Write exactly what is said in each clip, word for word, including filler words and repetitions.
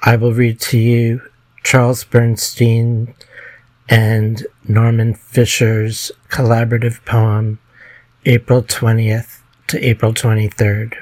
I will read to you Charles Bernstein and Norman Fisher's collaborative poem, April twentieth to April twenty-third.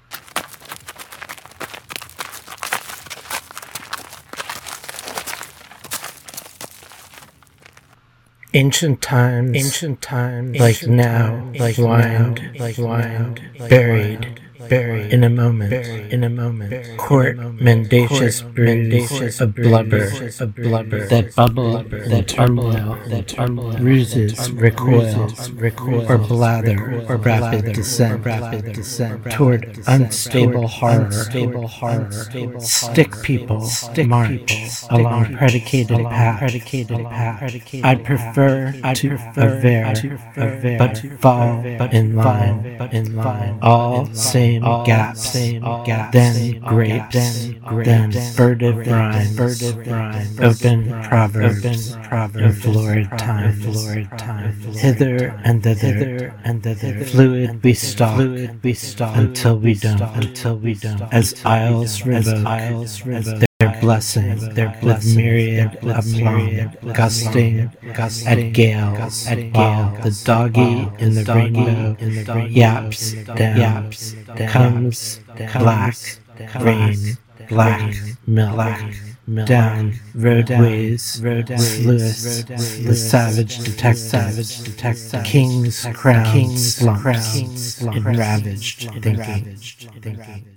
Ancient times, ancient times, like ancient now, times, like wind, now, like wind, buried, buried in a moment, buried in a moment. Court mendacious brews of blubber, of blubber that bubble, that turmoil, that turmoil, ruses, recoils, recoil, or blather, or rapid descent, rapid descent toward unstable horror, unstable horror. Stick people march along predicated path, predicated path. I prefer to aver, but fall in line, in line. All same gaps, then grapes, then furtive rhymes, open proverbs, of florid time, hither and thither, and thither, fluid we stalk, until we don't, until we don't, as isles revoke their blessing, their with myriad aplomb, gusting at gales, at gale. The doggy in the rainbow yaps down, comes black rain, black milk. Down roadways, sluice, the savage detective, king's crown slumps in ravaged thinking.